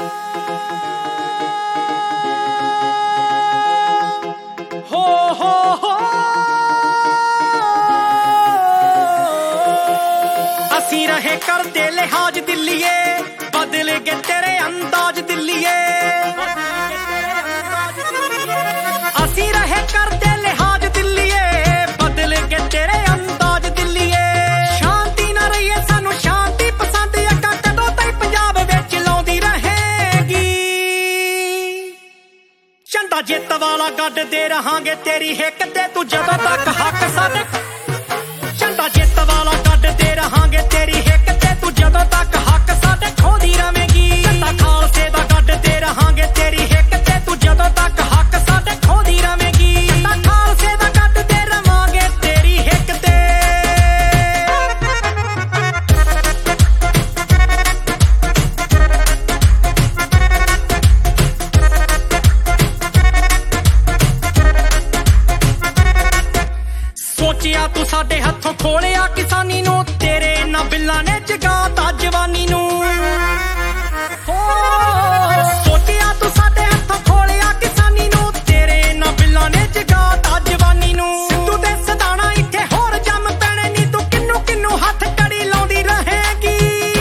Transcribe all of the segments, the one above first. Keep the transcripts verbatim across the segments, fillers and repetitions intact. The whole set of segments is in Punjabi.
ਹੋ ਹੋ ਹੋ ਅਸੀਂ ਰਹੇ ਕਰਦੇ ਲਿਹਾਜ਼ ਦਿੱਲੀਏ, ਬਦਲ ਗਏ ਤੇਰੇ ਅੰਦਾਜ਼ ਦਿੱਲੀਏ। ਅਸੀਂ ਰਹੇ ਕਰਦੇ ਲਿਹਾਜ਼ ਦਿੱਲੀਏ, ਬਦਲ ਗਏ ਤੇਰੇ ਅੰਦਾਜ਼ ਦਿੱਲੀਏ। ਸ਼ਾਂਤੀ ਨਾ ਰਹੀਏ ਸਾਨੂੰ ਸ਼ਾਂਤੀ ਪਸੰਦ, ਅੱਗਾ ਕਦੋਂ ਤਾਈਂ ਪੰਜਾਬ ਵਿੱਚ ਲਾਉਂਦੀ ਰਹੇਗੀ। ਝੰਡਾ ਜਿੱਤ ਵਾਲਾ ਗੱਡਦੇ ਰਹਾਂਗੇ ਤੇਰੀ ਹਿੱਕ ਤੇ, ਤੂੰ ਜਦੋਂ ਤੱਕ ਹੱਕ ਸਾਡੇ। ਝੰਡਾ ਜਿੱਤ ਵਾਲਾ ਗੱਡਦੇ ਰਹਾਂਗੇ ਤੇਰੀ ਹਿੱਕ ਤੇ, ਤੂੰ ਜਦੋਂ ਤੱਕ ਹੱਕ ਸਾਡੇ ਖੋਦੀ ਰਵੇਂਗੀ। ਝੰਡਾ ਖਾਲਸੇ ਦਾ ਗੱਡਦੇ ਰਹਾਂਗੇ ਤੇਰੀ ਹਿੱਕ ਤੇ, ਤੂੰ ਜਦੋਂ ਤੱਕ ਹੱਕ ਸਾਡੇ ਖੋਦੀ ਰਵੇਂਗੀ। ਝੰਡਾ ਖਾਲਸੇ ਦਾ ਗੱਡਦੇ ਰਵਾਂਗੇ ਤੇਰੀ ਹਿੱਕ ਤੇ। ਸੋਚਿਆ ਤੂੰ ਸਾਡੇ ਹੱਥੋਂ ਖੋਲਿਆ ਕਿਸਾਨੀ ਨੂੰ, ਤੇਰੇ ਇਹਨਾਂ ਬਿੱਲਾਂ ਨੇ ਜਗਾਤਾ ਜਵਾਨੀ ਨੂੰ। ਸੋਚਿਆ ਤੂੰ ਸਾਡੇ ਹੱਥੋਂ ਖੋਲਿਆ ਕਿਸਾਨੀ ਨੂੰ, ਤੇਰੇ ਇਹਨਾਂ ਬਿੱਲਾਂ ਨੇ ਜਗਾਤਾ ਜਵਾਨੀ ਨੂੰ। ਸਿੱਧੂ ਤੇ ਸਦਾਣਾ ਇੱਥੇ ਹੋਰ ਜੰਮ ਪੈਣੇ ਨੀ, ਤੂੰ ਕਿੰਨੂ ਕਿੰਨੂ ਹੱਥ ਕੜੀ ਲਾਉਂਦੀ ਰਹੇਗੀ।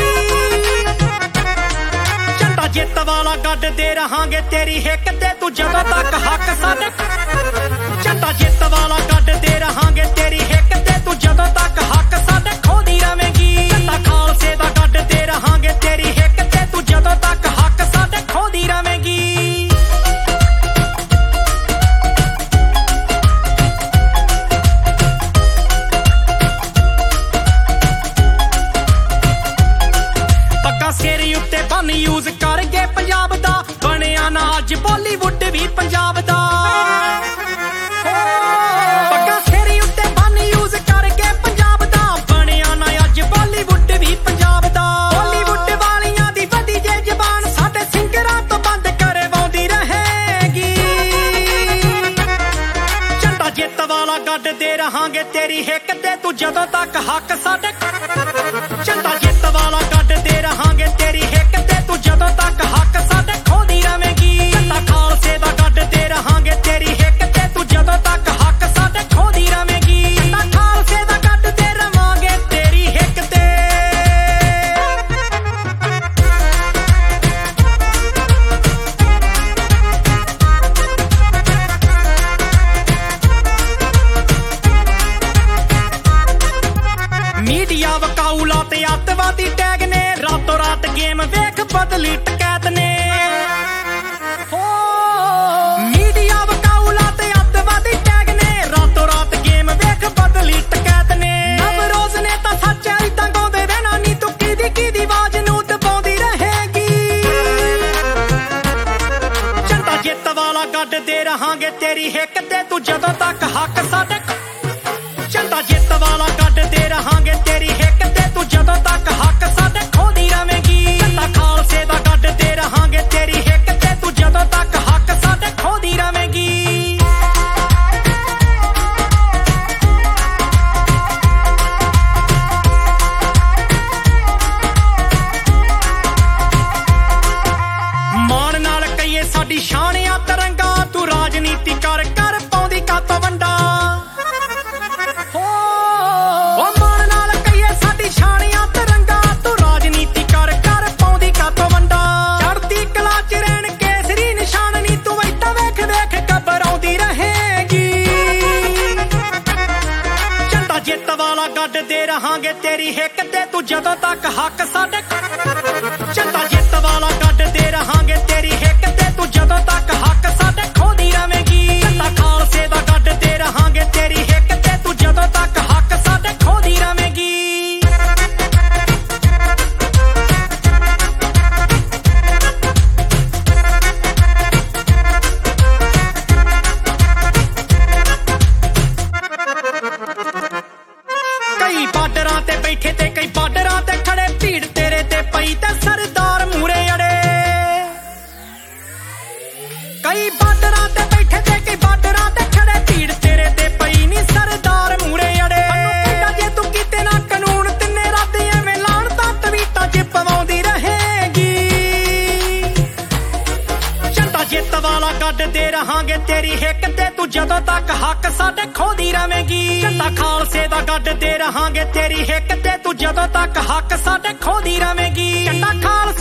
ਝੰਡਾ ਜਿੱਤ ਵਾਲਾ ਗੱਡਦੇ ਰਹਾਂਗੇ ਤੇਰੀ ਹਿੱਕ ਤੇ, ਤੂੰ ਜਦੋਂ ਤੱਕ ਹੱਕ ਸਾਡੇ। ਝੰਡਾ ਜਿੱਤ ਵਾਲਾ ਗੱਡਦੇ ਰਹਾਂਗੇ ਤੇਰੀ ਹਿੱਕ ਤੇ, ਤੂੰ ਜਦੋਂ ਤੱਕ ਹੱਕ ਸਾਡੇ ਖੋਦੀ ਰਵੇਂਗੀ। ਝੰਡਾ ਖਾਲਸੇ ਦਾ ਗੱਡਦੇ ਰਹਾਂਗੇ ਤੇਰੀ ਹਿੱਕ ਤੇ, ਤੂੰ ਜਦੋਂ ਤੱਕ ਹੱਕ ਸਾਡੇ ਖੋਦੀ ਰਵੇਂਗੀ। ਪੱਗਾਂ ਸਿਰ ਉੱਤੇ ਬੰਨ ਯੂਜ਼ ਕਰ ਗਏ ਪੰਜਾਬ ਦਾ, ਬਣਿਆ ਨਾ ਅੱਜ ਬਾਲੀਵੁੱਡ ਵੀ ਪੰਜਾਬ ਦਾ। ਪੱਗਾਂ ਸਿਰ ਉੱਤੇ ਬੰਨ ਯੂਜ਼ ਕਰ ਗਏ ਪੰਜਾਬ ਦਾ, ਬਣਿਆ ਨਾ ਅੱਜ ਬਾਲੀਵੁੱਡ ਵੀ ਪੰਜਾਬ ਦਾ। ਬਾਲੀਵੁੱਡ ਵਾਲੀਆਂ ਦੀ ਵਧੀ ਜੇ ਜ਼ਬਾਨ, ਸਾਡੇ ਸਿੰਗਰਾਂ ਤੋਂ ਬੰਦ ਕਰਵਾਉਂਦੀ ਰਹੇਗੀ। ਝੰਡਾ ਜਿੱਤ ਵਾਲਾ ਗੱਡਦੇ ਰਹਾਂਗੇ ਤੇਰੀ ਹਿੱਕ ਤੇ, ਤੂੰ ਜਦੋਂ ਤੱਕ ਹੱਕ ਸਾਡੇ। ਝੰਡਾ ਜਿੱਤ ਵਾਲਾ ਗੱਡਦੇ ਰਹਾਂਗੇ ਤੇਰੀ ਹਿੱਕ ਤੇ, ਤੂੰ ਜਦੋਂ ਤੱਕ ਹੱਕ ਸਾਡੇ ਖੋਦੀ ਰਵੇਂਗੀ। ਝੰਡਾ ਖਾਲਸੇ ਦਾ ਗੱਡਦੇ ਰਹਾਂਗੇ ਤੇਰੀ ਹਿੱਕ ਤੇ, ਤੂੰ ਜਦੋਂ ਤੱਕ ਹੱਕ ਸਾਡੇ ਖੋਦੀ ਰਵੇਂਗੀ। ਝੰਡਾ ਖਾਲਸੇ ਦਾ ਗੱਡਦੇ ਰਵਾਂਗੇ ਤੇਰੀ ਹਿੱਕ ਤੇ। ਮੀਡੀਆ ਵਕਾਊਲਾ ਤੇ ਅੱਤਵਾਦੀ ਟੈਗ ਨੇ, ਰਾਤੋਂ ਰਾਤ ਗੇਮ ਵੇਖ ਬਦਲੀ ਟਕੈਤ ਨੇ। ਮੀਡੀਆ ਵਕਾਊਲਾ ਤੇ ਅੱਤਵਾਦੀ ਟੈਗ ਨੇ, ਰਾਤੋਂ ਰਾਤ ਗੇਮ ਵੇਖ ਬਦਲੀ ਟਕੈਤ ਨੇ। ਨਵਰੋਜ਼ ਨੇ ਤਾਂ ਸੱਚ ਏਦਾਂ ਗਾਉਂਦੇ ਰਹਿਣਾ ਨੀ, ਤੂੰ ਕਿਹਦੀ ਕਿਹਦੀ ਆਵਾਜ਼ ਨੂੰ ਦਬਾਉਂਦੀ ਰਹੇਗੀ। ਝੰਡਾ ਜਿੱਤ ਵਾਲਾ ਗੱਡਦੇ ਰਹਾਂਗੇ ਤੇਰੀ ਹਿੱਕ ਤੇ, ਤੂੰ ਜਦੋਂ ਤੱਕ ਹੱਕ ਸਾਡੇ। ਝੰਡਾ ਜਿੱਤ ਵਾਲਾ ਗੱਡਦੇ ਰਹਾਂਗੇ ਤੇਰੀ ਹਿੱਕ ਤੇ, ਤੂੰ ਜਦੋਂ ਤੱਕ ਹੱਕ ਸਾਡੇ ਖੋਦੀ ਰਵੇਂਗੀ। ਝੰਡਾ ਖਾਲਸੇ ਦਾ ਗੱਡਦੇ ਰਹਾਂਗੇ ਤੇਰੀ ਹਿੱਕ ਤੇ, ਤੂੰ ਜਦੋਂ ਤੱਕ ਹੱਕ ਸਾਡੇ ਖੋਦੀ ਰਵੇਂਗੀ। ਮਾਣ ਨਾਲ ਕਹੀਏ ਸਾਡੀ ਸ਼ਾਨ ਆ ਤਿਰੰਗਾ, ਤੂੰ ਰਾਜਨੀਤੀ ਕਰ ਕਰ ਪਾਉਂਦੀ ਕਾਤੋਂ ਵੰਡਾ। ਗੱਡਦੇ ਰਹਾਂਗੇ ਤੇਰੀ ਹਿੱਕ ਤੇ, ਤੂੰ ਜਦੋਂ ਤੱਕ ਹੱਕ ਸਾਡੇ। ਝੰਡਾ ਜਿੱਤ ਵਾਲਾ ਗੱਡਦੇ ਰਹਾਂਗੇ ਤੇਰੀ ਹਿੱਕ ਤੇ, ਤੂੰ ਜਦੋਂ ਤੱਕ ਹੱਕ ਸਾਡੇ ਖੋਦੀ ਰਵੇਂਗੀ। ਝੰਡਾ ਖਾਲਸੇ ਦਾ ਗੱਡਦੇ ਰਹਾਂਗੇ ਤੇਰੀ ਹਿੱਕ ਤੇ, ਤੂੰ ਜਦੋਂ ਤੱਕ ਹੱਕ ਸਾਡੇ ਖੋਦੀ ਰਵੇਂਗੀ। ਕਈ ਬਾਰਡਰਾਂ ਤੇ ਬੈਠੇ ਤੇ ਕਈ ਬਾਰਡਰਾਂ ਤੇ ਖੜੇ, ਭੀੜ ਤੇਰੇ ਤੇ ਪਈ ਵਾਲਾ ਕੱਢਦੇ ਰਹਾਂਗੇ ਤੇਰੀ ਹਿੱਕ ਤੇ ਤੂੰ ਜਦੋਂ ਤੱਕ ਹੱਕ ਸਾਡੇ ਖੋਦੀ ਰਵੇਂਗੀ ਝੰਡਾ ਖਾਲਸੇ ਦਾ ਕੱਢਦੇ ਰਹਾਂਗੇ ਤੇਰੀ ਹਿੱਕ ਤੇ ਤੂੰ ਜਦੋਂ ਤੱਕ ਹੱਕ ਸਾਡੇ ਖੋਦੀ ਰਵੇਂਗੀ ਝੰਡਾ ਖਾਲਸੇ